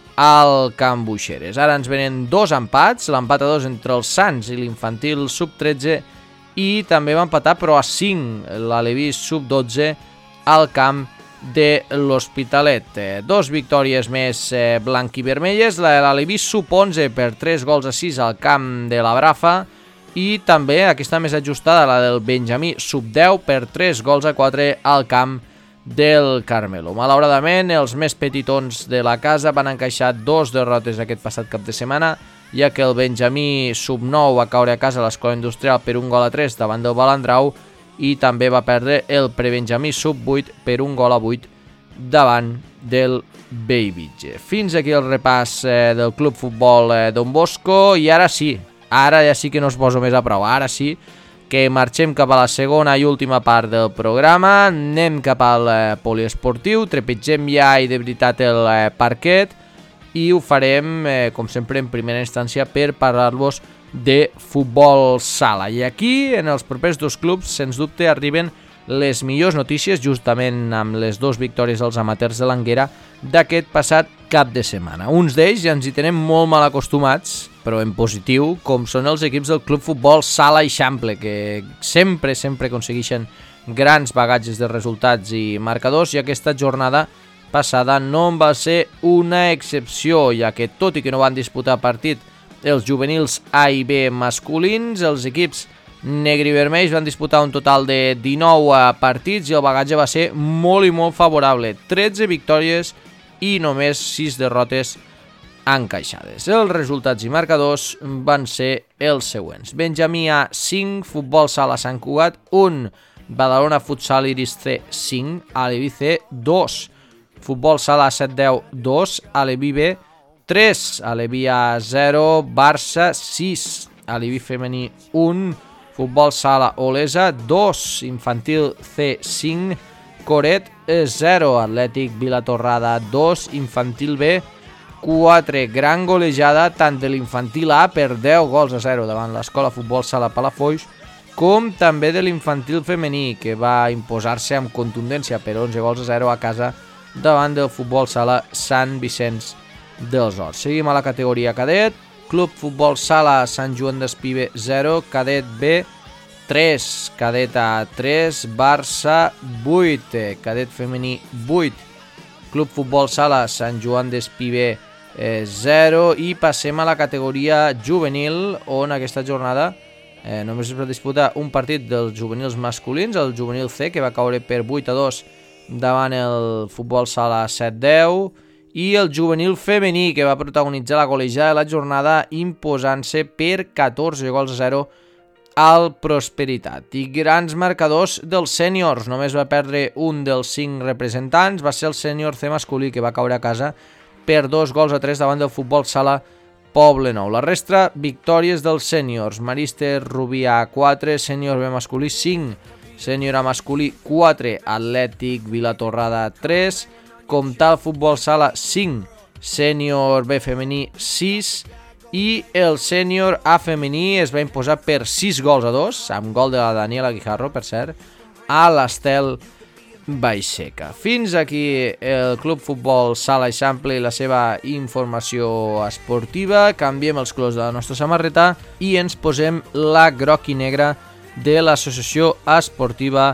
al Camp Buixeres. Ara ens venen dos empats, l'empat a dos entre els Sants i l'infantil sub tretze, i també va empatar però a cinc l'Aleví sub dotze al camp de l'Hospitalet. Eh, dos victòries més eh, blanc i vermelles, la de l'Aleví sub onze per tres gols a sis al camp de la Brafa, i també aquesta més ajustada, la del Benjamí sub deu per tres gols a quatre al camp del Carmelo. Malauradament, els més petitons de la casa van encaixar dos derrotes aquest passat cap de setmana, ja que el Benjamí sub nou va caure a casa a l'Escola Industrial per un gol a tres davant del Balandrau, i també va perdre el Prebenjamí sub vuit per un gol a vuit davant del Bellvitge. Fins aquí el repàs eh, del Club Futbol eh, Don Bosco, i ara sí, ara ja sí que no es poso més a prova, ara sí que marxem cap a la segona i última part del programa, anem cap al eh, poliesportiu, trepitgem ja i de veritat el eh, parquet, i ho farem, eh, com sempre, en primera instància per parlar-vos de futbol sala. I aquí, en els propers dos clubs, sens dubte, arriben les millors notícies, justament amb les dues victòries dels amateurs de l'Anguera d'aquest passat cap de setmana. Uns d'ells ja ens hi tenen molt mal acostumats, però en positiu, com són els equips del Club Futbol Sala Eixample, que sempre, sempre aconsegueixen grans bagatges de resultats i marcadors, i aquesta jornada passada no en va ser una excepció, ja que tot i que no van disputar partit els juvenils A i B masculins, els equips negre i vermells van disputar un total de dinou partits i el bagatge va ser molt i molt favorable, tretze victòries i només sis derrotes encaixades. Els resultats i marcadors van ser els següents: Benjamí A cinc, Futbol Sala Sant Cugat un, Badalona Futsal Iris C cinc, Aleví C dos, Futbol Sala set deu dos, Aleví B tres, Aleví A zero, Barça sis, Aleví Femení un, Futbol Sala Olesa dos, Infantil C cinc, Coret zero, Atlètic Vilatorrada dos, Infantil B quatre. Gran golejada tant de l'infantil A per deu gols a zero davant l'Escola Futbol Sala Palafolls, com també de l'infantil femení, que va imposar-se amb contundència per onze gols a zero a casa davant del Futbol Sala Sant Vicenç dels Horts. Seguim a la categoria cadet. Club Futbol Sala Sant Joan d'Espive zero, Cadet B tres, Cadet A tres, Barça vuit, Cadet Femení vuit, Club Futbol Sala Sant Joan d'Espive zero, i passem a la categoria juvenil, on aquesta jornada eh, només es va disputar un partit dels juvenils masculins, el juvenil C, que va caure per vuit a dos davant el Futbol Sala set deu, i el juvenil femení, que va protagonitzar la golejada de la jornada imposant-se per catorze gols a zero al Prosperitat. I grans marcadors dels sèniors, només va perdre un dels cinc representants, va ser el sènior C masculí, que va caure a casa per dos gols a tres davant del Futbol Sala Poblenou. La resta, victòries dels sèniors: Mariste Rubí A quatre, sènior B masculí cinc, sènior A masculí quatre, Atlètic Vilatorrada tres, Comtal Futbol Sala cinc, sènior B femení sis, i el sènior A femení es va imposar per sis gols a dos, amb gol de la Daniela Guijarro, per cert, a l'Estel Baixeca. Fins aquí el Club Futbol Sala Eixample i la seva informació esportiva. Canviem els colors de la nostra samarreta i ens posem la groc i negra de l'Associació Esportiva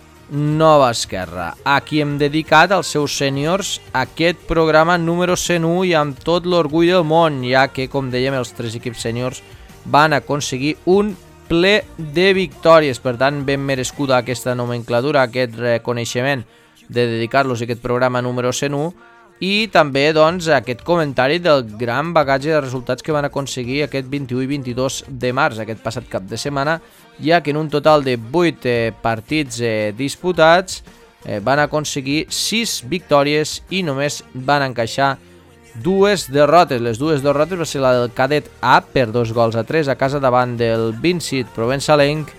Nova Esquerra. Aquí hem dedicat als seus sèniors aquest programa número cent u i amb tot l'orgull del món, ja que, com dèiem, els tres equips sèniors van aconseguir un ple de victòries. Per tant, ben merescuda aquesta nomenclatura, aquest reconeixement de dedicar-los a aquest programa número cent u, i també doncs aquest comentari del gran bagatge de resultats que van aconseguir aquest vint-i-u i vint-i-dos de març, aquest passat cap de setmana, ja que en un total de vuit eh, partits eh, disputats eh, van aconseguir sis victòries i només van encaixar dues derrotes. Les dues derrotes va ser la del Cadet A per dos gols a tres a casa davant del Vincit provençalenc,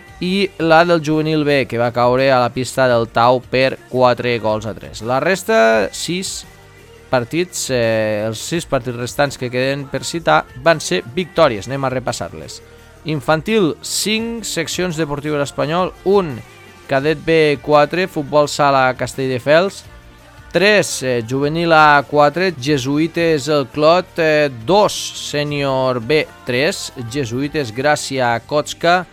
i la del Juvenil B, que va caure a la pista del Tau per quatre gols a tres. La resta, sis partits, eh, els sis partits restants que queden per citar, van ser victòries. Anem a repassar-les. Infantil cinc, Seccions Deportives Espanyol un, Cadet B quatre, Futbol Sala Castelldefels tres, eh, Juvenil A quatre, Jesuïtes El Clot eh, dos, Sènior B tres, Jesuïtes Gràcia Cotska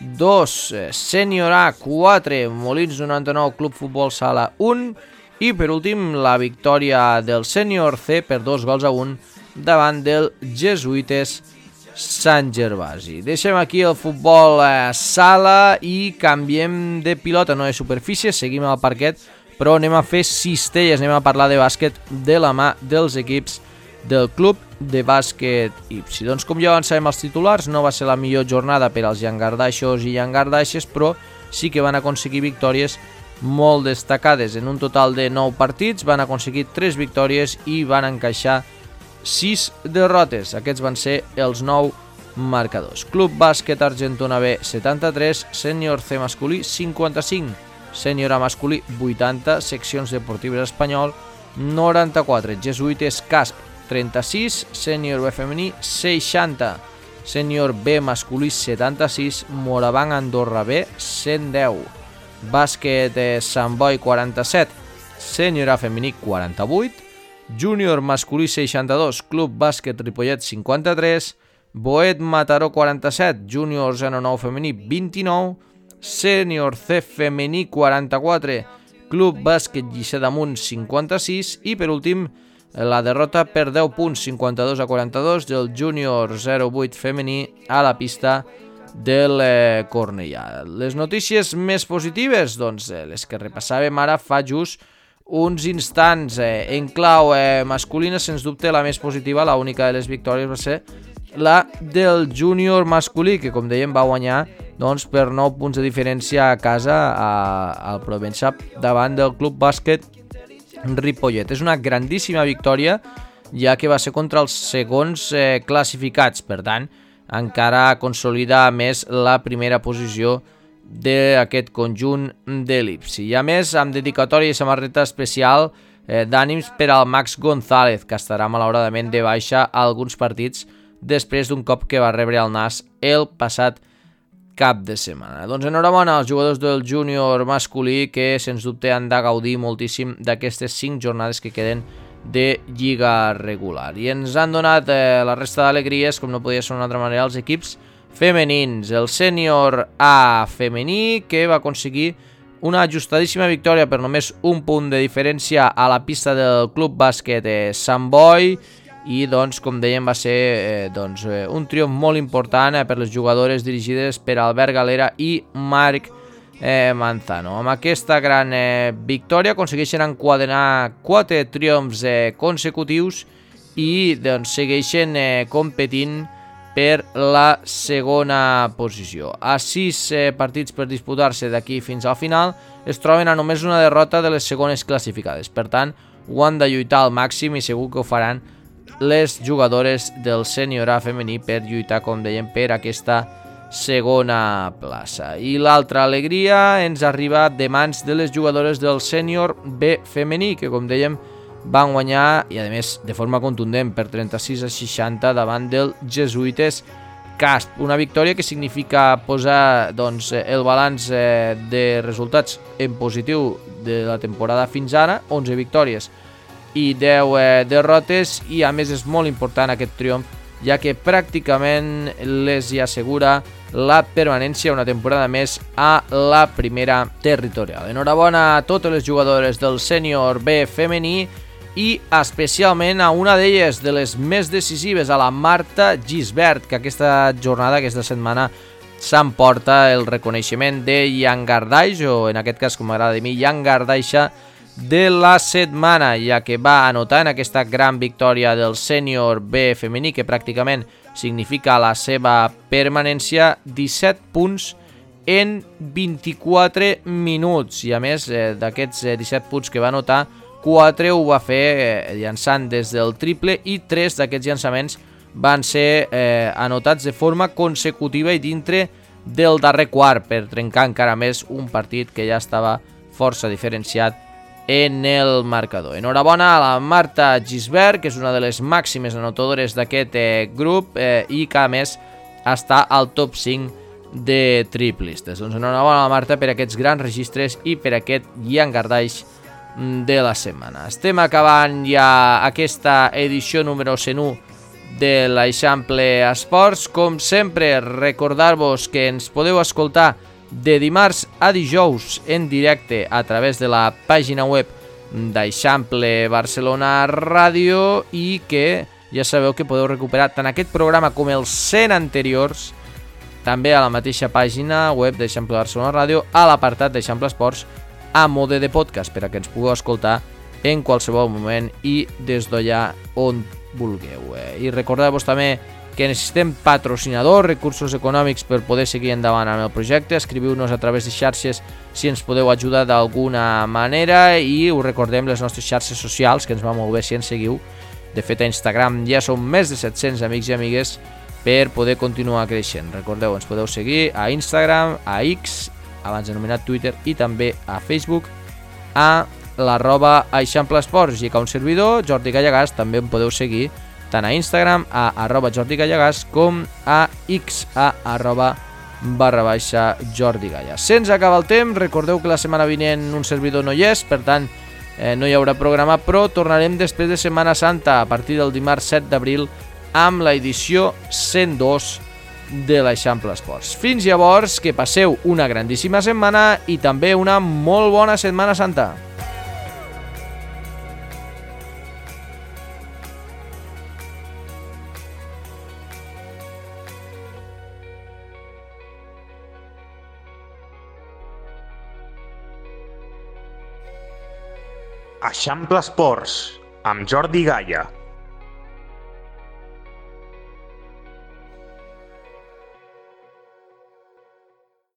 dos, eh, Sènior A quatre, Molins noranta-nou Club Futbol Sala un, i per últim la victòria del Sènior C per dos gols a un davant del Jesuïtes Sant Gervasi. Deixem aquí el futbol eh, sala i canviem de pilota, no de superfície, seguim al parquet, però anem a fer cistelles, anem a parlar de bàsquet de la mà dels equips del Club de Bàsquet Ipsi. Doncs com ja avançàvem els titulars, no va ser la millor jornada per als llangardaixos i llangardaixes, però sí que van aconseguir victòries molt destacades. En un total de nou partits van aconseguir tres victòries i van encaixar sis derrotes. Aquests van ser els nou marcadors. Club Bàsquet Argentona B setanta-tres, Sènior C masculí cinquanta-cinc, Sènior A masculí vuitanta, Seccions Deportives Espanyol noranta-quatre, Jesuïtes Casp trenta-sis, Sènior B femení seixanta, Sènior B masculí setanta-sis, Morabanc Andorra B cent deu, Bàsquet Sant Boi quaranta-set, Sènior A femení quaranta-vuit, Júnior masculí seixanta-dos, Club Bàsquet Ripollet cinquanta-tres, Boet Mataró quaranta-set, Júnior zero nou femení vint-i-nou, Sènior C femení quaranta-quatre, Club Bàsquet Lliçà d'Amunt cinquanta-sis i per últim la derrota per deu punts, cinquanta-dos a quaranta-dos del júnior zero vuit femení a la pista del eh, Cornellà. Les notícies més positives, doncs eh, les que repassàvem ara fa just uns instants. Eh, en clau eh, masculina, sens dubte la més positiva, la única de les victòries va ser la del júnior masculí, que com dèiem va guanyar doncs, per nou punts de diferència a casa a, al Provença davant del Club Bàsquet Ripollet. És una grandíssima victòria, ja que va ser contra els segons eh, classificats, per tant, encara consolida més la primera posició d'aquest conjunt d'Elipsi. I a més, amb dedicatòria i samarreta especial eh, d'ànims per al Max González, que estarà malauradament de baixa a alguns partits després d'un cop que va rebre al nas el passat cap de setmana. Doncs enhorabona als jugadors del júnior masculí, que sens dubte han de gaudir moltíssim d'aquestes cinc jornades que queden de lliga regular. I ens han donat eh, la resta d'alegries, com no podia ser d'una altra manera, els equips femenins. El sènior A femení, que va aconseguir una ajustadíssima victòria per només un punt de diferència a la pista del Club Bàsquet eh, Sant Boi, i doncs, com dèiem, va ser eh, doncs, eh, un triomf molt important eh, per les jugadores dirigides per Albert Galera i Marc eh, Manzano. Amb aquesta gran eh, victòria aconsegueixen enquadernar quatre triomfs eh, consecutius i doncs, segueixen eh, competint per la segona posició. A sis eh, partits per disputar-se d'aquí fins al final, es troben a només una derrota de les segones classificades. Per tant, ho han de lluitar al màxim i segur que ho faran les jugadores del sènior A femení per lluitar, com dèiem, per aquesta segona plaça. I l'altra alegria ens arriba de mans de les jugadores del sènior B femení, que com dèiem van guanyar, i a més de forma contundent, per trenta-sis a seixanta davant del Jesuïtes Casp. Una victòria que significa posar doncs, el balanç eh, de resultats en positiu de la temporada fins ara, onze victòries i deu eh, derrotes, i a més és molt important aquest triomf, ja que pràcticament les hi assegura la permanència una temporada més a la primera territorial. Enhorabona a totes les jugadores del sènior B femení i especialment a una d'elles, de les més decisives, a la Marta Gisbert, que aquesta jornada, aquesta setmana, s'emporta el reconeixement de Llangardaix, o en aquest cas, com m'agrada a mi, Llangardaixa de la setmana, ja que va anotar en aquesta gran victòria del sènior B femení, que pràcticament significa la seva permanència, disset punts en vint-i-quatre minuts, i a més eh, d'aquests eh, disset punts que va anotar, quatre ho va fer eh, llançant des del triple, i tres d'aquests llançaments van ser eh, anotats de forma consecutiva i dintre del darrer quart, per trencar encara més un partit que ja estava força diferenciat en el marcador. Enhorabona a la Marta Gisbert, que és una de les màximes anotadores d'aquest eh, grup eh, i que a més està al top cinc de triplistes. Doncs enhorabona a la Marta per aquests grans registres i per aquest llangardaix de la setmana. Estem acabant ja aquesta edició número cent u de l'Eixample Esports. Com sempre, recordar-vos que ens podeu escoltar de dimarts a dijous en directe a través de la pàgina web d'Eixample Barcelona Ràdio, i que ja sabeu que podeu recuperar tant aquest programa com els cent anteriors també a la mateixa pàgina web d'Eixample Barcelona Ràdio, a l'apartat d'Eixample Esports, a mode de podcast, per a que ens pugueu escoltar en qualsevol moment i des d'allà on vulgueu. I recordar-vos també que necessitem patrocinadors, recursos econòmics per poder seguir endavant amb el projecte. Escriviu-nos a través de xarxes si ens podeu ajudar d'alguna manera, i us recordem les nostres xarxes socials, que ens va molt bé si ens seguiu. De fet, a Instagram ja som més de set-cents amics i amigues per poder continuar creixent. Recordeu, ens podeu seguir a Instagram, a X, abans anomenat Twitter, i també a Facebook, a l'arroba Eixample Esports, i que un servidor, Jordi Gallegàs, també em podeu seguir tant a Instagram, a arroba Jordi Gallegàs, com a X, a arroba barra baixa Jordi Galla. Se'ns acaba el temps, recordeu que la setmana vinent un servidor no hi és, per tant eh, no hi haurà programa, però tornarem després de Setmana Santa, a partir del dimarts set d'abril, amb la edició cent dos de l'Eixample Esports. Fins llavors, que passeu una grandíssima setmana i també una molt bona Setmana Santa. Eixample Esports, amb Jordi Gaya.